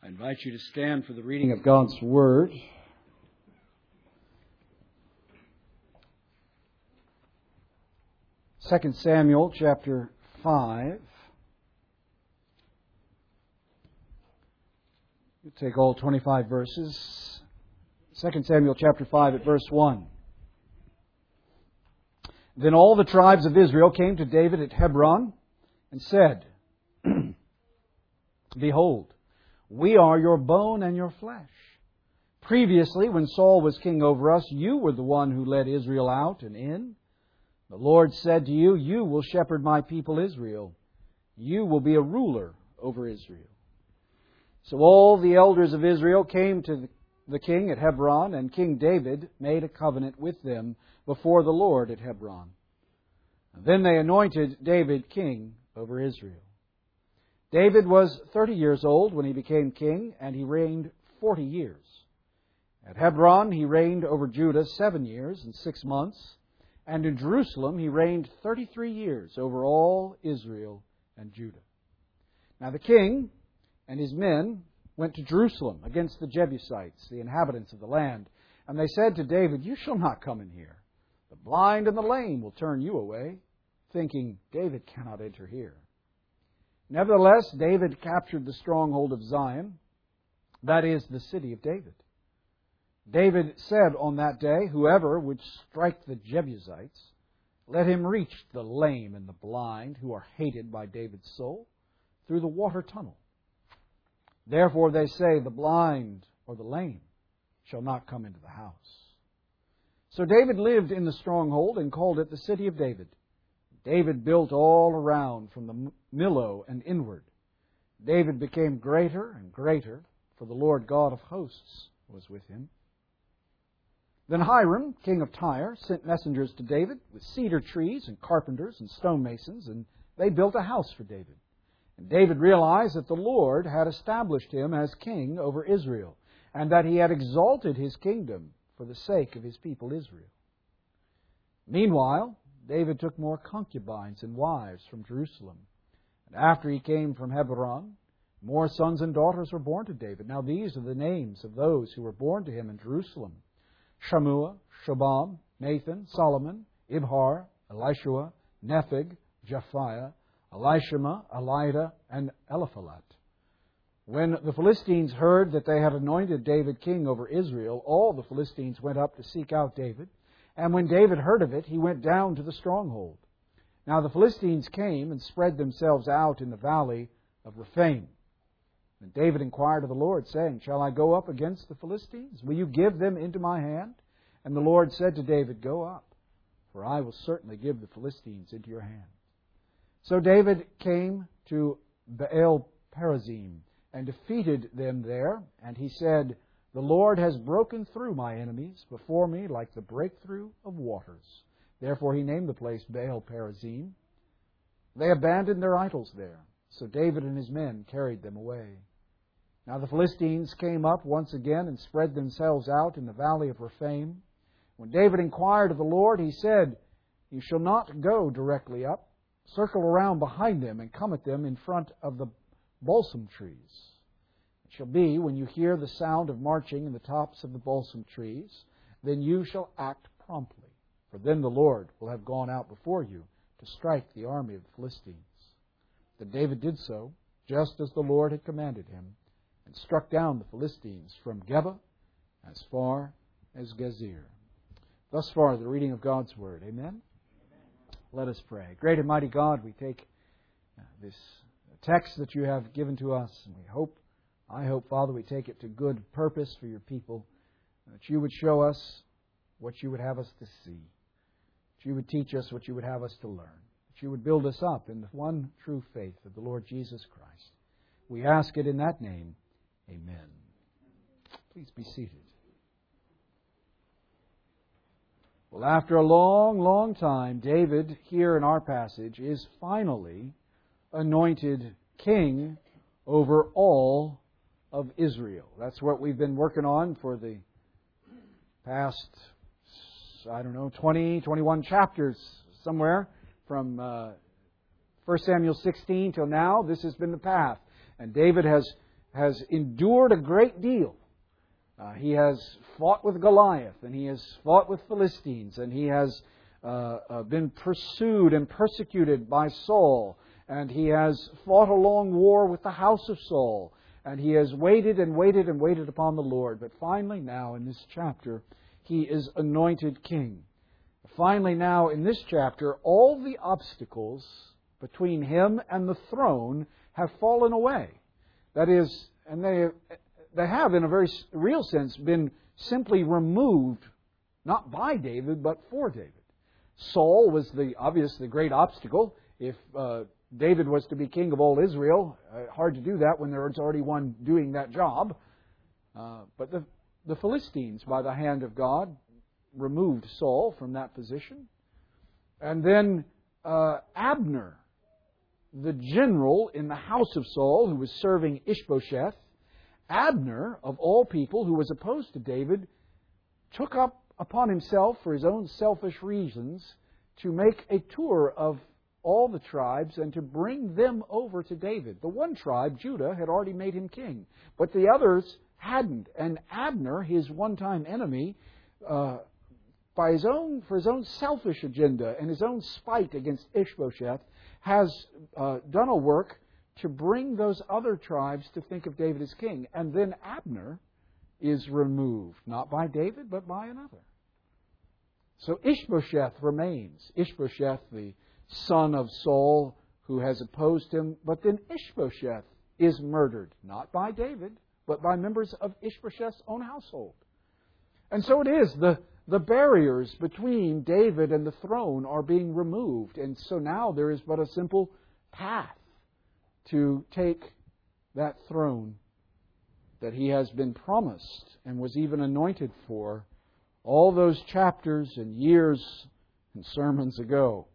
I invite you to stand for the reading of God's Word. Second Samuel chapter 5. You take all 25 verses. 2 Samuel chapter 5 at verse 1. Then all the tribes of Israel came to David at Hebron and said, Behold, we are your bone and your flesh. Previously, when Saul was king over us, you were the one who led Israel out and in. The Lord said to you, You will shepherd my people Israel. You will be a ruler over Israel. So all the elders of Israel came to the king at Hebron, and King David made a covenant with them before the Lord at Hebron. And then they anointed David king over Israel. David was 30 years old when he became king, and he reigned 40 years. At Hebron he reigned over Judah 7 years and 6 months, and in Jerusalem he reigned 33 years over all Israel and Judah. Now the king and his men went to Jerusalem against the Jebusites, the inhabitants of the land, and they said to David, You shall not come in here. The blind and the lame will turn you away, thinking, David cannot enter here. Nevertheless, David captured the stronghold of Zion, that is, the city of David. David said on that day, Whoever would strike the Jebusites, let him reach the lame and the blind, who are hated by David's soul, through the water tunnel. Therefore they say, The blind or the lame shall not come into the house. So David lived in the stronghold and called it the city of David. David built all around from the Millo and inward. David became greater and greater, for the Lord God of hosts was with him. Then Hiram, king of Tyre, sent messengers to David with cedar trees and carpenters and stonemasons, and they built a house for David. And David realized that the Lord had established him as king over Israel, and that he had exalted his kingdom for the sake of his people Israel. Meanwhile, David took more concubines and wives from Jerusalem. And after he came from Hebron, more sons and daughters were born to David. Now these are the names of those who were born to him in Jerusalem: Shammua, Shobam, Nathan, Solomon, Ibhar, Elishua, Nepheg, Japhiah, Elishama, Elida, and Eliphalet. When the Philistines heard that they had anointed David king over Israel, all the Philistines went up to seek out David. And when David heard of it, he went down to the stronghold. Now the Philistines came and spread themselves out in the valley of Rephaim. And David inquired of the Lord, saying, Shall I go up against the Philistines? Will you give them into my hand? And the Lord said to David, Go up, for I will certainly give the Philistines into your hand. So David came to Baal Perazim and defeated them there. And he said, The Lord has broken through my enemies before me like the breakthrough of waters. Therefore he named the place Baal Perazim. They abandoned their idols there, so David and his men carried them away. Now the Philistines came up once again and spread themselves out in the valley of Rephaim. When David inquired of the Lord, he said, You shall not go directly up. Circle around behind them and come at them in front of the balsam trees. It shall be, when you hear the sound of marching in the tops of the balsam trees, then you shall act promptly. For then the Lord will have gone out before you to strike the army of the Philistines. Then David did so, just as the Lord had commanded him, and struck down the Philistines from Geba as far as Gezer. Thus far, the reading of God's Word. Amen? Let us pray. Great and mighty God, we take this text that you have given to us, and I hope, Father, we take it to good purpose for your people, that you would show us what you would have us to see, that you would teach us what you would have us to learn, that you would build us up in the one true faith of the Lord Jesus Christ. We ask it in that name. Amen. Please be seated. Well, after a long, long time, David, here in our passage, is finally anointed king over all of Israel. That's what we've been working on for the past, 20, 21 chapters somewhere from 1 Samuel 16 till now. This has been the path. And David has has endured a great deal. He has fought with Goliath, and he has fought with Philistines, and he has been pursued and persecuted by Saul, and he has fought a long war with the house of Saul, and he has waited and waited and waited upon the Lord. But finally now, in this chapter, he is anointed king. Finally now, in this chapter, all the obstacles between him and the throne have fallen away. That is, and they have, in a very real sense, been simply removed, not by David, but for David. Saul was the great obstacle. If David was to be king of all Israel, hard to do that when there's already one doing that job. But the Philistines, by the hand of God, removed Saul from that position. And then Abner, the general in the house of Saul, who was serving Ishbosheth, Abner, of all people, who was opposed to David, took up upon himself, for his own selfish reasons, to make a tour of all the tribes and to bring them over to David. The one tribe, Judah, had already made him king, but the others hadn't. And Abner, his one-time enemy, for his own selfish agenda and his own spite against Ishbosheth, has done a work to bring those other tribes to think of David as king. And then Abner is removed, not by David, but by another. So Ishbosheth remains. Ishbosheth, the son of Saul, who has opposed him. But then Ishbosheth is murdered, not by David, but by members of Ishbosheth's own household. And so it is. The barriers between David and the throne are being removed. And so now there is but a simple path to take that throne that he has been promised and was even anointed for all those chapters and years and sermons ago.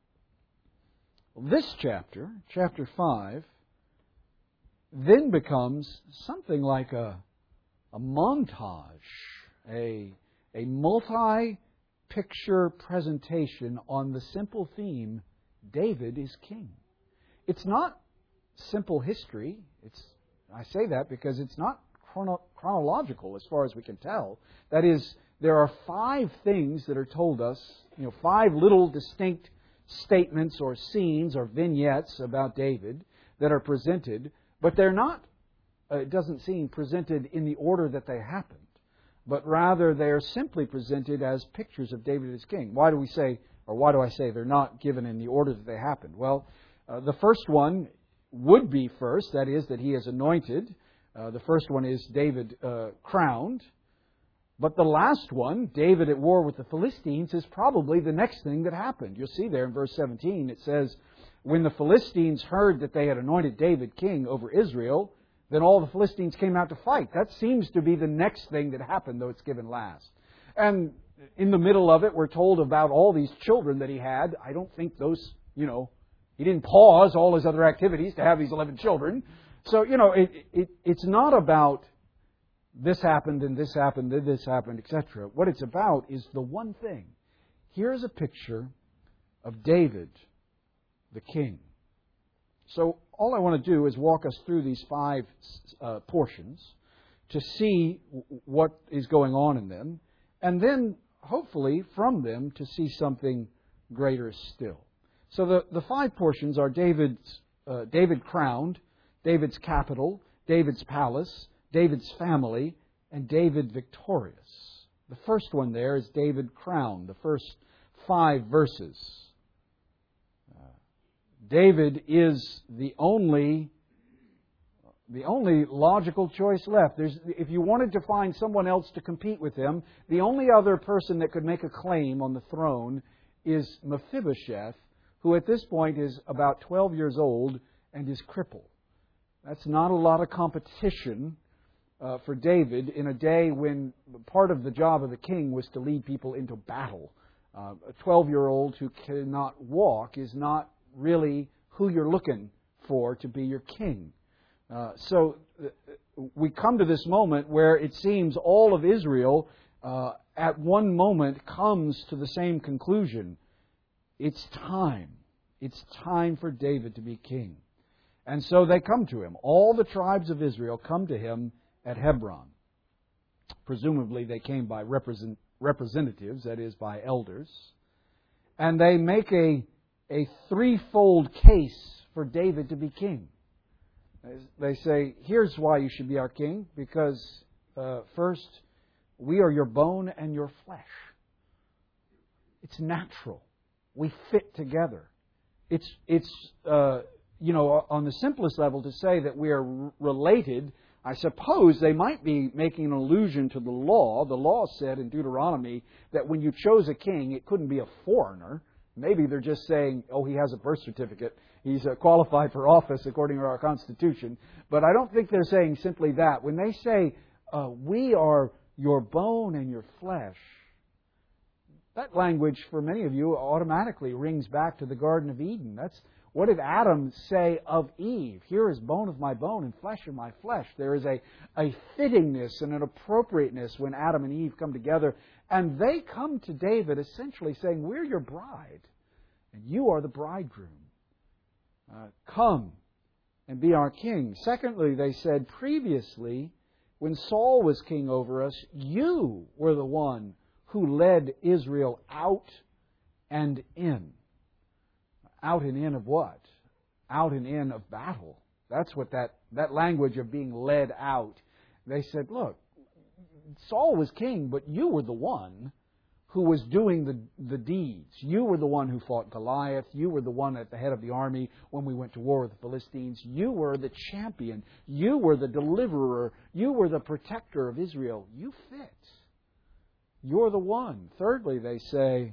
This chapter, chapter 5, then becomes something like a montage, a multi-picture presentation on the simple theme, David is king. It's not simple history. I say that because it's not chronological as far as we can tell. That is, there are 5 things that are told us, 5 little distinct statements or scenes or vignettes about David that are presented, but they're not, it doesn't seem, presented in the order that they happened, but rather they are simply presented as pictures of David as king. Why do I say they're not given in the order that they happened? Well, the first one would be first, that is, that he is anointed. The first one is David crowned. But the last one, David at war with the Philistines, is probably the next thing that happened. You'll see there in verse 17, it says, when the Philistines heard that they had anointed David king over Israel, then all the Philistines came out to fight. That seems to be the next thing that happened, though it's given last. And in the middle of it, we're told about all these children that he had. I don't think those, he didn't pause all his other activities to have these 11 children. So, it's not about this happened and this happened and this happened, etc. What it's about is the one thing. Here's a picture of David, the king. So all I want to do is walk us through these 5 portions to see what is going on in them, and then hopefully from them to see something greater still. So the 5 portions are David crowned, David's capital, David's palace, David's family, and David victorious. The first one there is David crowned, the first 5 verses. David is the only logical choice left. If you wanted to find someone else to compete with him, the only other person that could make a claim on the throne is Mephibosheth, who at this point is about 12 years old and is crippled. That's not a lot of competition for David in a day when part of the job of the king was to lead people into battle. A 12-year-old who cannot walk is not really who you're looking for to be your king. So we come to this moment where it seems all of Israel at one moment comes to the same conclusion. It's time. It's time for David to be king. And so they come to him. All the tribes of Israel come to him at Hebron. Presumably they came by representatives, that is, by elders. And they make a threefold case for David to be king. They say, here's why you should be our king, because first, we are your bone and your flesh. It's natural. We fit together. It's on the simplest level to say that we are related. I suppose they might be making an allusion to the law. The law said in Deuteronomy that when you chose a king, it couldn't be a foreigner. Maybe they're just saying, oh, he has a birth certificate. He's qualified for office according to our Constitution. But I don't think they're saying simply that. When they say, we are your bone and your flesh, that language for many of you automatically rings back to the Garden of Eden. That's what did Adam say of Eve? Here is bone of my bone and flesh of my flesh. There is a fittingness and an appropriateness when Adam and Eve come together. And they come to David essentially saying, we're your bride, and you are the bridegroom. Come and be our king. Secondly, they said previously, when Saul was king over us, you were the one who led Israel out and in. Out and in of what? Out and in of battle. That's what that language of being led out. They said, look, Saul was king, but you were the one who was doing the deeds. You were the one who fought Goliath. You were the one at the head of the army when we went to war with the Philistines. You were the champion. You were the deliverer. You were the protector of Israel. You fit. You're the one. Thirdly, they say,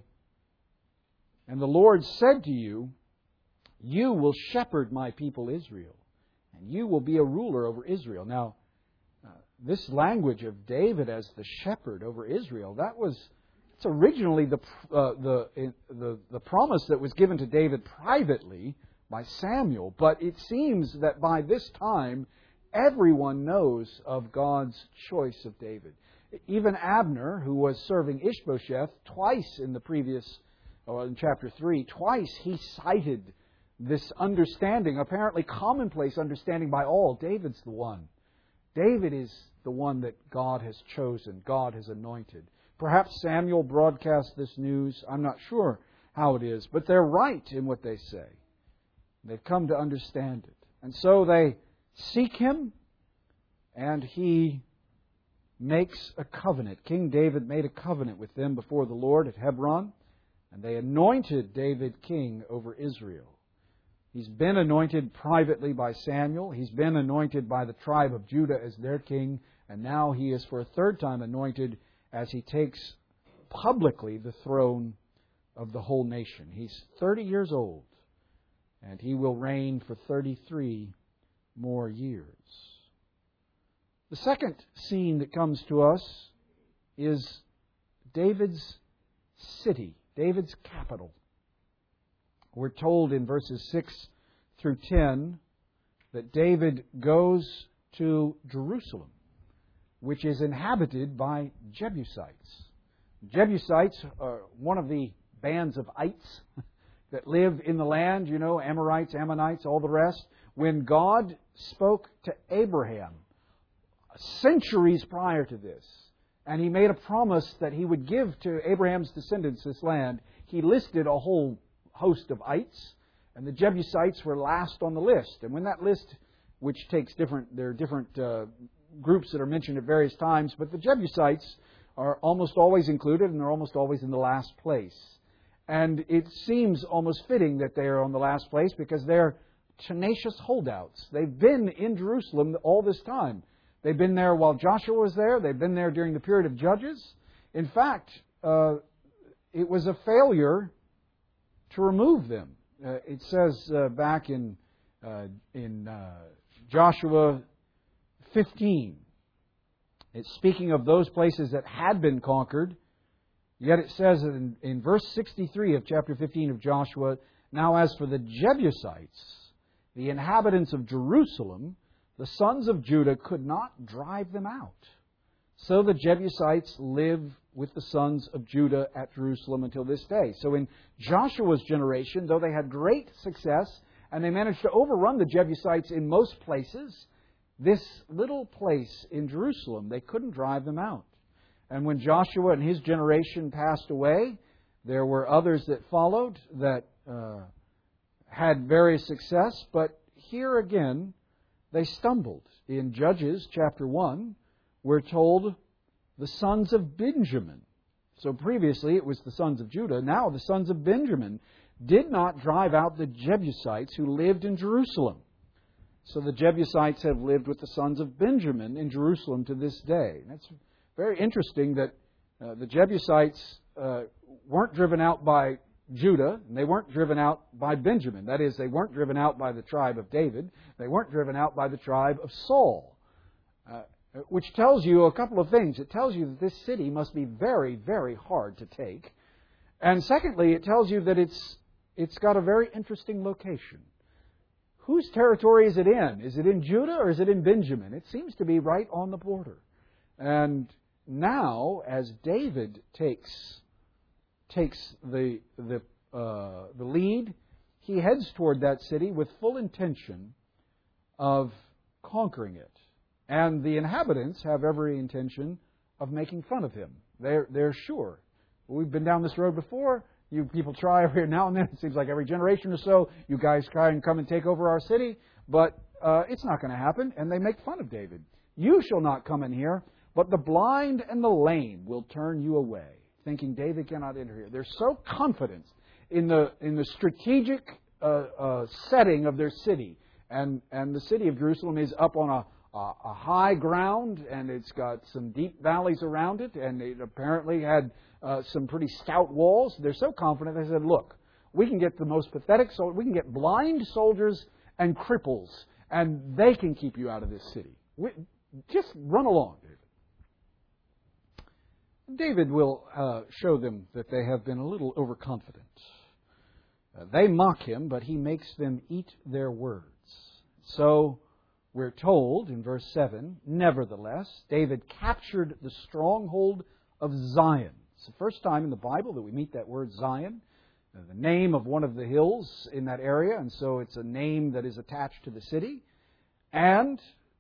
and the Lord said to you, you will shepherd my people Israel, and you will be a ruler over Israel. Now, this language of David as the shepherd over Israel, it's originally the promise that was given to David privately by Samuel. But it seems that by this time, everyone knows of God's choice of David. Even Abner, who was serving Ishbosheth twice in in chapter 3, twice he cited this understanding, apparently commonplace understanding by all. David's the one. David is the one that God has chosen, God has anointed. Perhaps Samuel broadcast this news. I'm not sure how it is, but they're right in what they say. They've come to understand it. And so they seek him, and he makes a covenant. King David made a covenant with them before the Lord at Hebron, and they anointed David king over Israel. He's been anointed privately by Samuel. He's been anointed by the tribe of Judah as their king. And now he is for a third time anointed as he takes publicly the throne of the whole nation. He's 30 years old, and he will reign for 33 more years. The second scene that comes to us is David's city, David's capital. We're told in verses 6 through 10 that David goes to Jerusalem, which is inhabited by Jebusites. Jebusites are one of the bands of ites that live in the land, Amorites, Ammonites, all the rest. When God spoke to Abraham centuries prior to this, and He made a promise that He would give to Abraham's descendants this land, He listed a whole host of ites, and the Jebusites were last on the list. And when that list, which takes there are different groups that are mentioned at various times, but the Jebusites are almost always included, and they're almost always in the last place. And it seems almost fitting that they are on the last place because they're tenacious holdouts. They've been in Jerusalem all this time. They've been there while Joshua was there. They've been there during the period of Judges. In fact, it was a failure to remove them. It says back in Joshua 15, it's speaking of those places that had been conquered. Yet it says in verse 63 of chapter 15 of Joshua, now as for the Jebusites, the inhabitants of Jerusalem, the sons of Judah could not drive them out. So the Jebusites live with the sons of Judah at Jerusalem until this day. So in Joshua's generation, though they had great success and they managed to overrun the Jebusites in most places. This little place in Jerusalem, they couldn't drive them out. And when Joshua and his generation passed away, there were others that followed that had various success, but here again, they stumbled. In Judges chapter 1, we're told the sons of Benjamin. So previously it was the sons of Judah. Now the sons of Benjamin did not drive out the Jebusites who lived in Jerusalem. So the Jebusites have lived with the sons of Benjamin in Jerusalem to this day. And it's very interesting that the Jebusites weren't driven out by Judah, and they weren't driven out by Benjamin. That is, they weren't driven out by the tribe of David. They weren't driven out by the tribe of Saul. Which tells you a couple of things. It tells you that this city must be very, very hard to take. And secondly, it tells you that it's got a very interesting location. Whose territory is it in? Is it in Judah or is it in Benjamin? It seems to be right on the border. And now, as David takes the lead, he heads toward that city with full intention of conquering it. And the inhabitants have every intention of making fun of him. They're sure. We've been down this road before. You people try every now and then. It seems like every generation or so, you guys try and come and take over our city. But it's not going to happen. And they make fun of David. You shall not come in here, but the blind and the lame will turn you away, thinking David cannot enter here. They're so confident in the strategic setting of their city. And the city of Jerusalem is up on a high ground, and it's got some deep valleys around it, and it apparently had some pretty stout walls. They're so confident, they said, look, we can get the most pathetic soldiers, we can get blind soldiers and cripples, and they can keep you out of this city. Just run along, David. David will show them that they have been a little overconfident. They mock him, but he makes them eat their words. So, we're told in verse 7, nevertheless, David captured the stronghold of Zion. It's the first time in the Bible that we meet that word Zion, the name of one of the hills in that area, and so it's a name that is attached to the city. And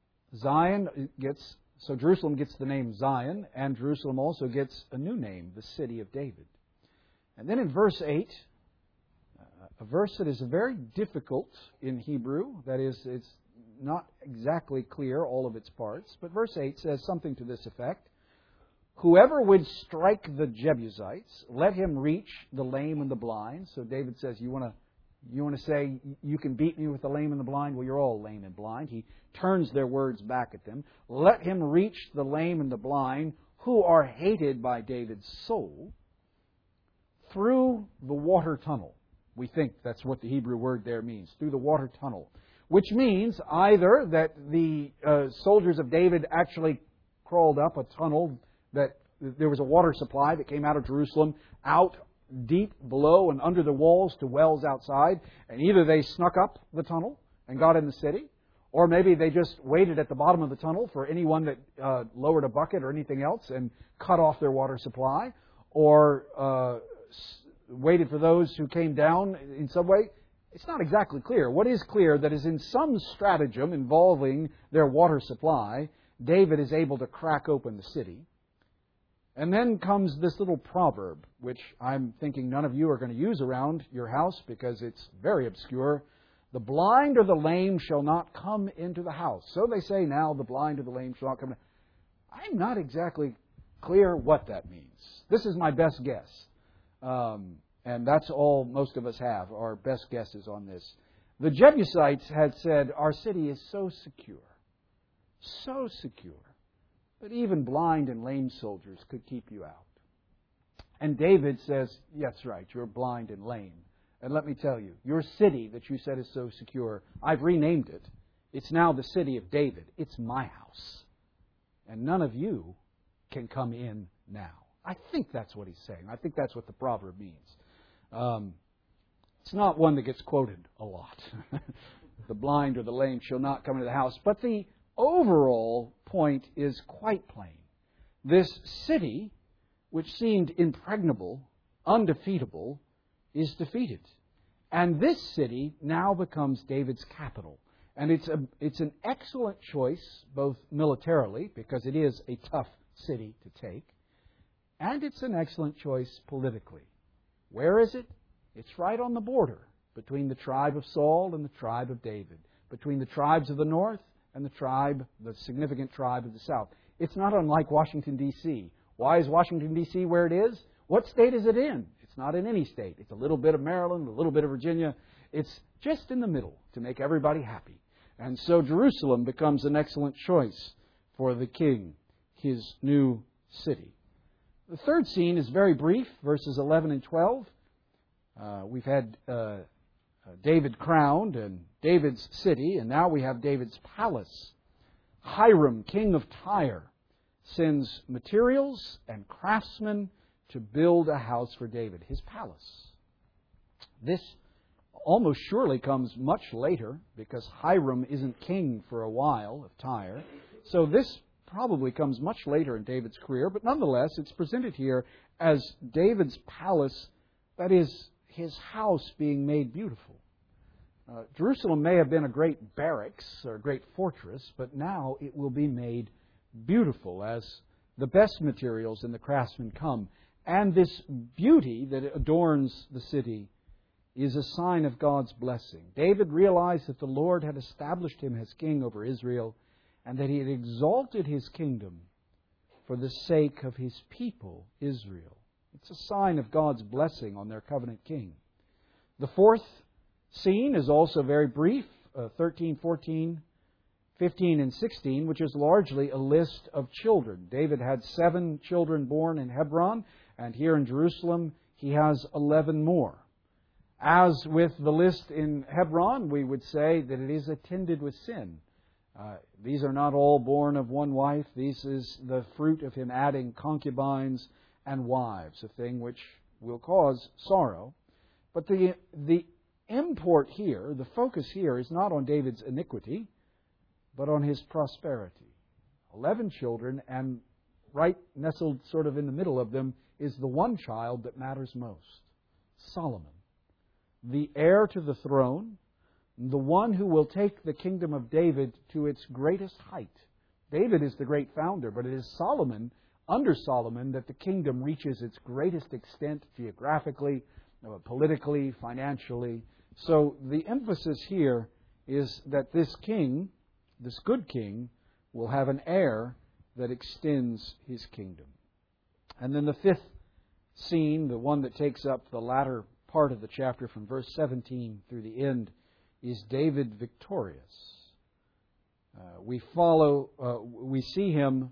Jerusalem gets the name Zion, and Jerusalem also gets a new name, the city of David. And then in verse 8, a verse that is very difficult in Hebrew, that is, it's not exactly clear, all of its parts, but verse 8 says something to this effect. Whoever would strike the Jebusites, let him reach the lame and the blind. So David says, you want to say you can beat me with the lame and the blind? Well, you're all lame and blind. He turns their words back at them. Let him reach the lame and the blind, who are hated by David's soul, through the water tunnel. We think that's what the Hebrew word there means, through the water tunnel. Which means either that the soldiers of David actually crawled up a tunnel, that there was a water supply that came out of Jerusalem, out deep below and under the walls to wells outside, and either they snuck up the tunnel and got in the city, or maybe they just waited at the bottom of the tunnel for anyone that lowered a bucket or anything else and cut off their water supply, or waited for those who came down in some way. It's not exactly clear. What is clear, that is in some stratagem involving their water supply, David is able to crack open the city. And then comes this little proverb, which I'm thinking none of you are going to use around your house because it's very obscure. The blind or the lame shall not come into the house. So they say now, the blind or the lame shall not come in. I'm not exactly clear what that means. This is my best guess. And that's all most of us have, our best guesses on this. The Jebusites had said, our city is so secure, that even blind and lame soldiers could keep you out. And David says, yes, right, you're blind and lame. And let me tell you, your city that you said is so secure, I've renamed it. It's now the city of David. It's my house. And none of you can come in now. I think that's what he's saying. I think that's what the proverb means. It's not one that gets quoted a lot. The blind or the lame shall not come into the house. But the overall point is quite plain. This city, which seemed impregnable, undefeatable, is defeated. And this city now becomes David's capital. And it's an excellent choice, both militarily, because it is a tough city to take, and it's an excellent choice politically. Where is it? It's right on the border between the tribe of Saul and the tribe of David, between the tribes of the north and the significant tribe of the south. It's not unlike Washington, D.C. Why is Washington, D.C. where it is? What state is it in? It's not in any state. It's a little bit of Maryland, a little bit of Virginia. It's just in the middle to make everybody happy. And so Jerusalem becomes an excellent choice for the king, his new city. The third scene is very brief, verses 11 and 12. We've had David crowned and David's city, and now we have David's palace. Hiram, king of Tyre, sends materials and craftsmen to build a house for David, his palace. This almost surely comes much later, because Hiram isn't king for a while of Tyre. So this probably comes much later in David's career, but nonetheless it's presented here as David's palace, that is, his house being made beautiful. Jerusalem may have been a great barracks or a great fortress, but now it will be made beautiful as the best materials and the craftsmen come. And this beauty that adorns the city is a sign of God's blessing. David realized that the Lord had established him as king over Israel, and that he had exalted his kingdom for the sake of his people, Israel. It's a sign of God's blessing on their covenant king. The fourth scene is also very brief, 13, 14, 15, and 16, which is largely a list of children. David had 7 children born in Hebron, and here in Jerusalem he has 11 more. As with the list in Hebron, we would say that it is attended with sin. These are not all born of one wife. This is the fruit of him adding concubines and wives, a thing which will cause sorrow. But the import here, the focus here, is not on David's iniquity, but on his prosperity. 11 children, and right nestled sort of in the middle of them is the one child that matters most, Solomon, the heir to the throne, the one who will take the kingdom of David to its greatest height. David is the great founder, but it is Solomon, under Solomon, that the kingdom reaches its greatest extent geographically, politically, financially. So the emphasis here is that this king, this good king, will have an heir that extends his kingdom. And then the fifth scene, the one that takes up the latter part of the chapter from verse 17 through the end, is David victorious. We see him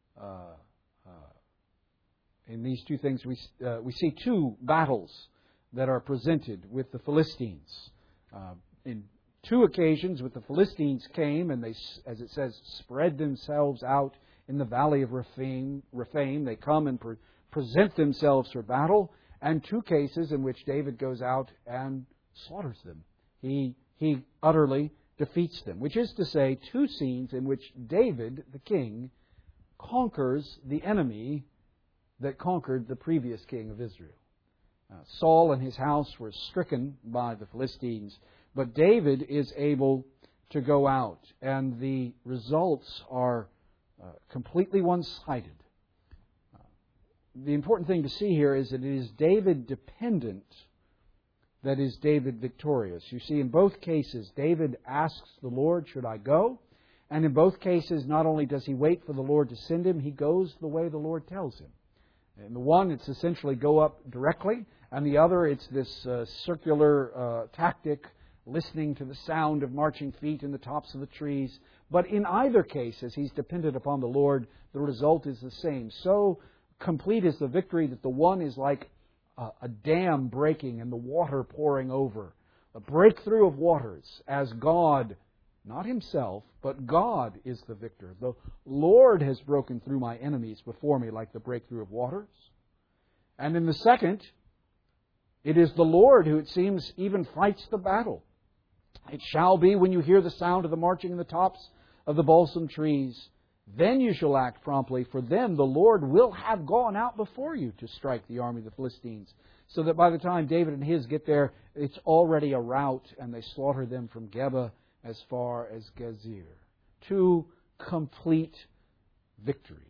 in these two things. We see 2 battles that are presented with the Philistines. In 2 occasions, with the Philistines came and they, as it says, spread themselves out in the valley of Rephaim. They come and present themselves for battle. And 2 cases in which David goes out and slaughters them. He utterly defeats them, which is to say, 2 scenes in which David, the king, conquers the enemy that conquered the previous king of Israel. Saul and his house were stricken by the Philistines, but David is able to go out, and the results are completely one-sided. The important thing to see here is that it is David dependent that is David victorious. You see, in both cases, David asks the Lord, should I go? And in both cases, not only does he wait for the Lord to send him, he goes the way the Lord tells him. In the one, it's essentially go up directly, and the other, it's this circular tactic, listening to the sound of marching feet in the tops of the trees. But in either case, as he's dependent upon the Lord, the result is the same. So complete is the victory that the one is like a dam breaking and the water pouring over. A breakthrough of waters as God, not himself, but God is the victor. The Lord has broken through my enemies before me like the breakthrough of waters. And in the second, it is the Lord who, it seems, even fights the battle. It shall be when you hear the sound of the marching in the tops of the balsam trees, Then you shall act promptly, for then the Lord will have gone out before you to strike the army of the Philistines, so that by the time David and his get there, it's already a rout, and they slaughter them from Geba as far as Gezer. 2 complete victories.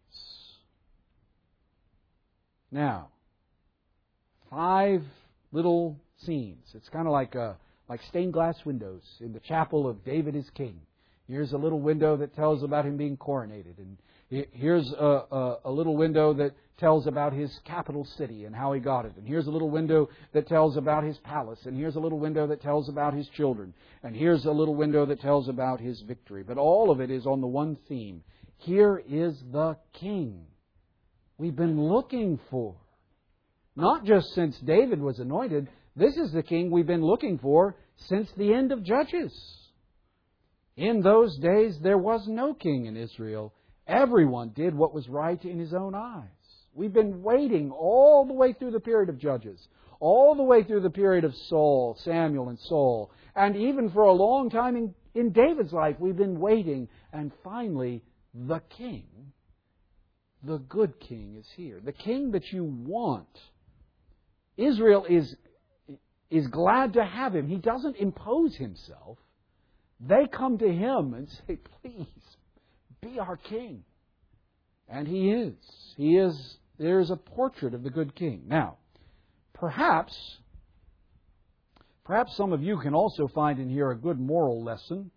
Now, 5 little scenes. It's kind of like stained glass windows in the chapel of David is king. Here's a little window that tells about him being coronated. And here's a little window that tells about his capital city and how he got it. And here's a little window that tells about his palace. And here's a little window that tells about his children. And here's a little window that tells about his victory. But all of it is on the one theme. Here is the king we've been looking for. Not just since David was anointed. This is the king we've been looking for since the end of Judges. In those days, there was no king in Israel. Everyone did what was right in his own eyes. We've been waiting all the way through the period of Judges, all the way through the period of Saul, Samuel and Saul, and even for a long time in David's life, we've been waiting. And finally, the king, the good king, is here. The king that you want. Israel is glad to have him. He doesn't impose himself. They come to him and say, please, be our king. And he is. He is. There's a portrait of the good king. Now, perhaps some of you can also find in here a good moral lesson.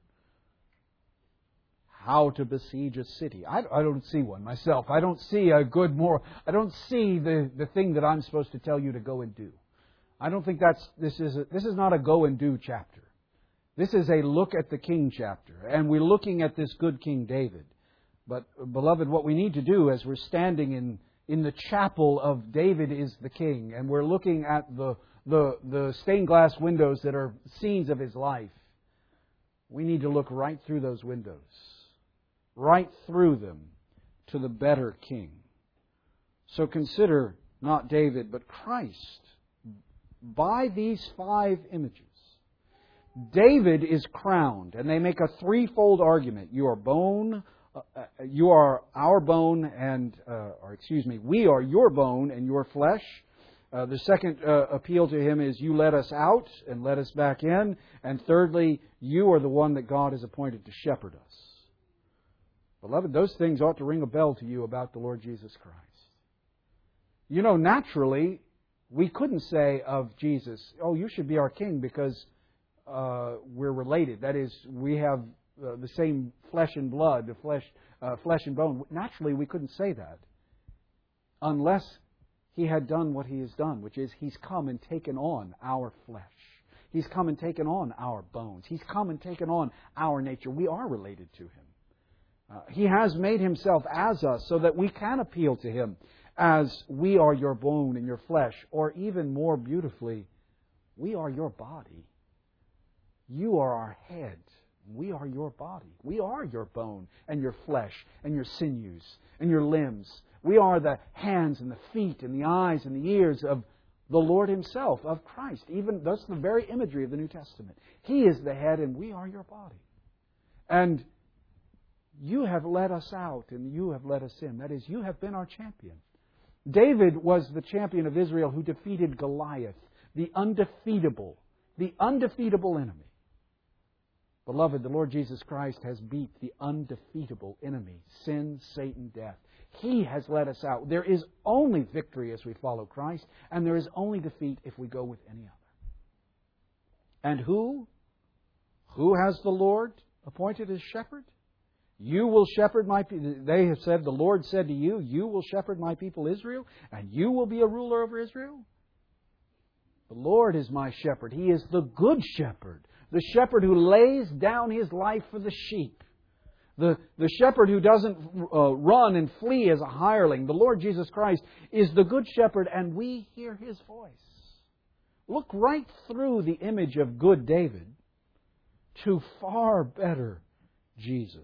How to besiege a city. I don't see one myself. I don't see a good moral. I don't see the thing that I'm supposed to tell you to go and do. I don't think this is not a go and do chapter. This is a look at the king chapter. And we're looking at this good King David. But, beloved, what we need to do as we're standing in the chapel of David is the king, and we're looking at the stained glass windows that are scenes of his life, we need to look right through those windows, right through them to the better king. So consider not David, but Christ by these 5 images. David is crowned, and they make a threefold argument. You are bone, you are our bone, and we are your bone and your flesh. The second appeal to him is you let us out and let us back in. And thirdly, you are the one that God has appointed to shepherd us. Beloved, those things ought to ring a bell to you about the Lord Jesus Christ. You know, naturally, we couldn't say of Jesus, oh, you should be our king because we're related. That is, we have the same flesh and blood, the flesh and bone. Naturally, we couldn't say that unless He had done what He has done, which is He's come and taken on our flesh. He's come and taken on our bones. He's come and taken on our nature. We are related to Him. He has made Himself as us so that we can appeal to Him as we are your bone and your flesh, or even more beautifully, we are your body. You are our head. We are your body. We are your bone and your flesh and your sinews and your limbs. We are the hands and the feet and the eyes and the ears of the Lord Himself, of Christ. Even that's the very imagery of the New Testament. He is the head and we are your body. And you have led us out and you have led us in. That is, you have been our champion. David was the champion of Israel who defeated Goliath, the undefeatable enemy. Beloved, the Lord Jesus Christ has beat the undefeatable enemy, sin, Satan, death. He has led us out. There is only victory as we follow Christ, and there is only defeat if we go with any other. And who? Who has the Lord appointed as shepherd? You will shepherd my people. They have said, the Lord said to you, you will shepherd my people Israel, and you will be a ruler over Israel. The Lord is my shepherd. He is the good shepherd. The shepherd who lays down his life for the sheep. The shepherd who doesn't run and flee as a hireling. The Lord Jesus Christ is the good shepherd, and we hear His voice. Look right through the image of good David to far better Jesus.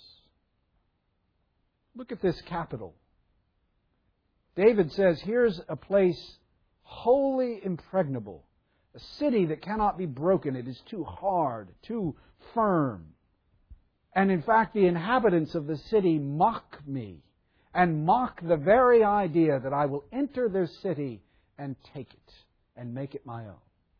Look at this capital. David says, here's a place wholly impregnable. A city that cannot be broken. It is too hard, too firm. And in fact, the inhabitants of the city mock me and mock the very idea that I will enter their city and take it and make it my own.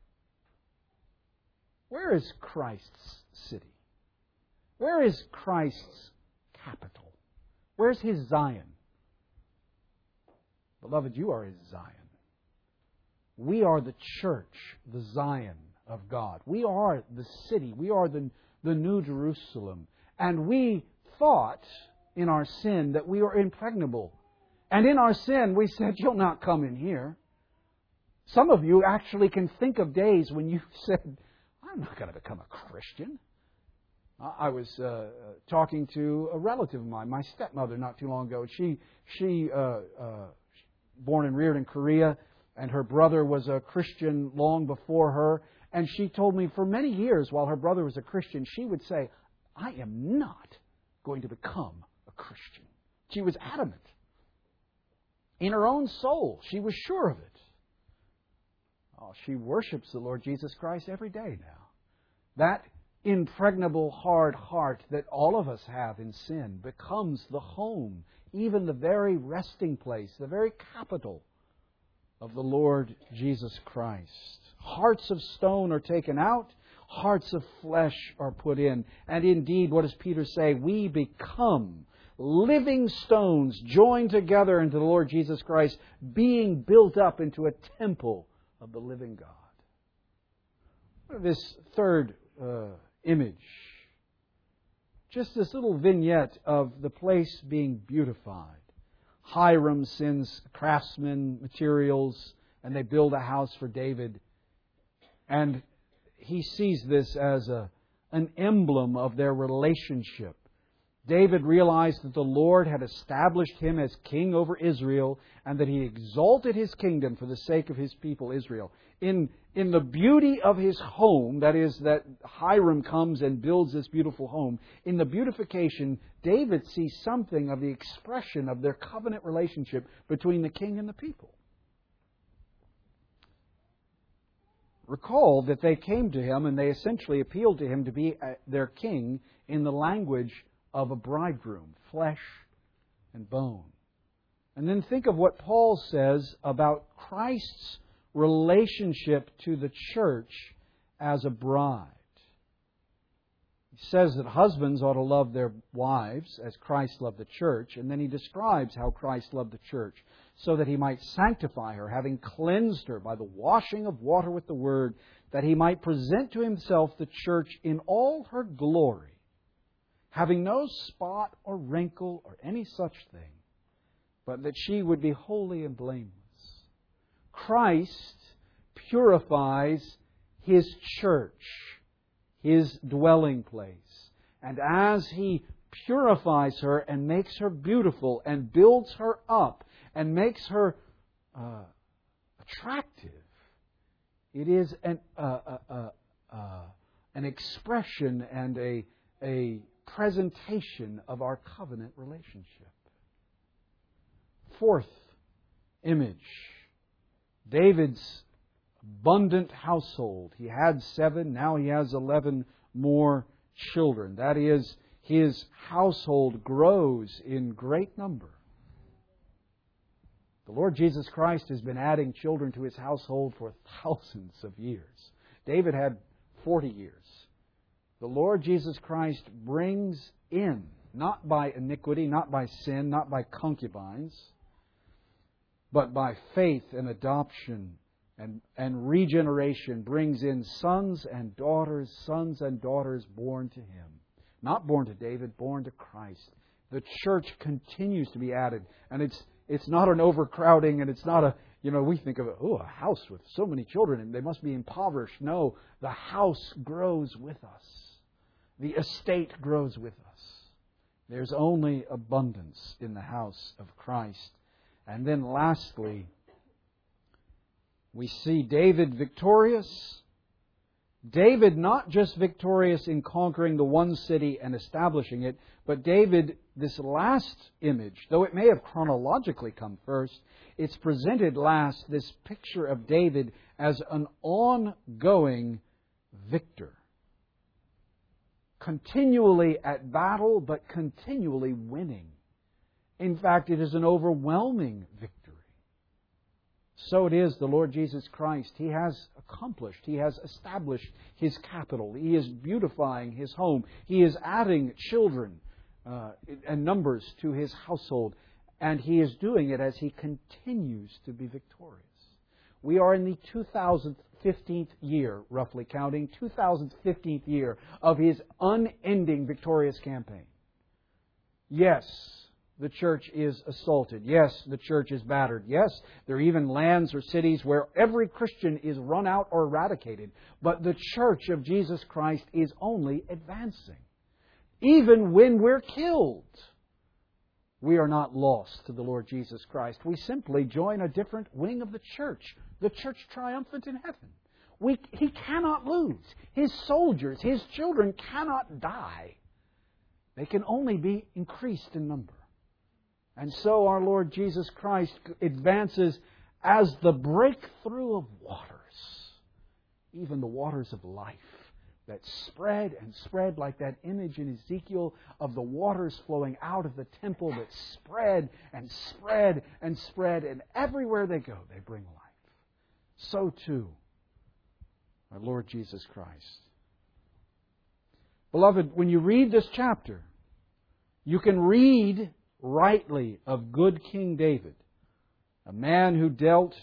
Where is Christ's city? Where is Christ's capital? Where's His Zion? Beloved, you are His Zion. We are the church, the Zion of God. We are the city. We are the New Jerusalem. And we thought in our sin that we were impregnable. And in our sin, we said, you'll not come in here. Some of you actually can think of days when you said, I'm not going to become a Christian. I was talking to a relative of mine, my stepmother, not too long ago. She born and reared in Korea, and her brother was a Christian long before her. And she told me for many years, while her brother was a Christian, she would say, I am not going to become a Christian. She was adamant. In her own soul, she was sure of it. Oh, she worships the Lord Jesus Christ every day now. That impregnable hard heart that all of us have in sin becomes the home, even the very resting place, the very capital of the Lord Jesus Christ. Hearts of stone are taken out, hearts of flesh are put in. And indeed, what does Peter say? We become living stones joined together into the Lord Jesus Christ, being built up into a temple of the living God. This third image, just this little vignette of the place being beautified. Hiram sends craftsmen materials, and they build a house for David. And he sees this as an emblem of their relationship. David realized that the Lord had established him as king over Israel, and that He exalted His kingdom for the sake of His people Israel. In the beauty of his home, that is, that Hiram comes and builds this beautiful home, in the beautification, David sees something of the expression of their covenant relationship between the king and the people. Recall that they came to him and they essentially appealed to him to be their king in the language of a bridegroom, flesh and bone. And then think of what Paul says about Christ's relationship to the church as a bride. He says that husbands ought to love their wives as Christ loved the church, and then he describes how Christ loved the church, so that He might sanctify her, having cleansed her by the washing of water with the Word, that He might present to Himself the church in all her glory, having no spot or wrinkle or any such thing, but that she would be holy and blameless. Christ purifies His church, His dwelling place. And as He purifies her and makes her beautiful and builds her up and makes her attractive, it is an expression and a presentation of our covenant relationship. Fourth image, David's abundant household. He had 7, now he has 11 more children. That is, his household grows in great number. The Lord Jesus Christ has been adding children to His household for thousands of years. David had 40 years. The Lord Jesus Christ brings in, not by iniquity, not by sin, not by concubines, but by faith and adoption and regeneration, brings in sons and daughters born to Him. Not born to David, born to Christ. The church continues to be added. And it's not an overcrowding, and it's not we think of a house with so many children and they must be impoverished. No, the house grows with us. The estate grows with us. There's only abundance in the house of Christ. And then lastly, we see David victorious. David not just victorious in conquering the one city and establishing it, but David, this last image, though it may have chronologically come first, it's presented last, this picture of David as an ongoing victor. continually at battle, but continually winning. In fact, it is an overwhelming victory. So it is the Lord Jesus Christ. He has accomplished, He has established His capital. He is beautifying His home. He is adding children and numbers to His household. And He is doing it as He continues to be victorious. We are in the 2015th year, roughly counting, 2015th year of His unending victorious campaign. Yes, the church is assaulted. Yes, the church is battered. Yes, there are even lands or cities where every Christian is run out or eradicated. But the church of Jesus Christ is only advancing. Even when we're killed, we are not lost to the Lord Jesus Christ. We simply join a different wing of the church triumphant in heaven. He cannot lose. His soldiers, His children cannot die. They can only be increased in number. And so our Lord Jesus Christ advances as the breakthrough of waters, even the waters of life, that spread and spread like that image in Ezekiel of the waters flowing out of the temple that spread and spread and spread, and everywhere they go, they bring life. So too, our Lord Jesus Christ. Beloved, when you read this chapter, you can read rightly of good King David, a man who dealt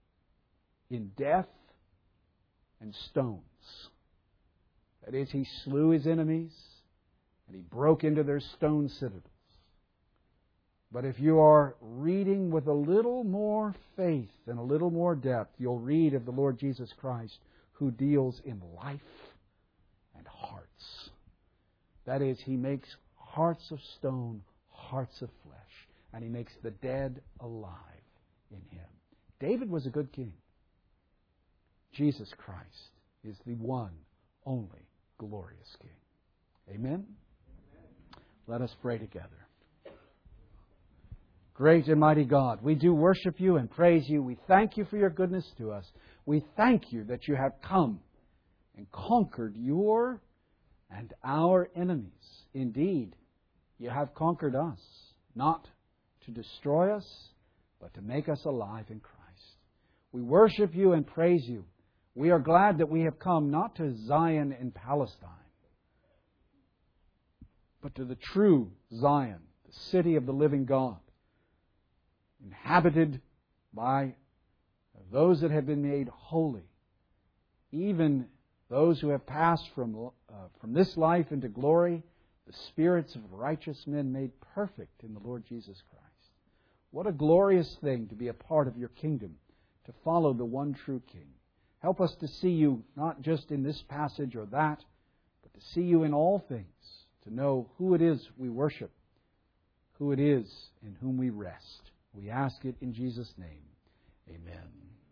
in death and stones. That is, he slew his enemies and he broke into their stone citadels. But if you are reading with a little more faith and a little more depth, you'll read of the Lord Jesus Christ who deals in life and hearts. That is, He makes hearts of stone, hearts of flesh, and He makes the dead alive in Him. David was a good king. Jesus Christ is the one, only, glorious King. Amen? Let us pray together. Great and mighty God, we do worship You and praise You. We thank You for Your goodness to us. We thank You that You have come and conquered your and our enemies. Indeed, You have conquered us, not to destroy us, but to make us alive in Christ. We worship You and praise You. We are glad that we have come not to Zion in Palestine, but to the true Zion, the city of the living God, inhabited by those that have been made holy, even those who have passed from this life into glory, the spirits of righteous men made perfect in the Lord Jesus Christ. What a glorious thing to be a part of Your kingdom, to follow the one true King. Help us to see You not just in this passage or that, but to see You in all things, to know who it is we worship, who it is in whom we rest. We ask it in Jesus' name. Amen.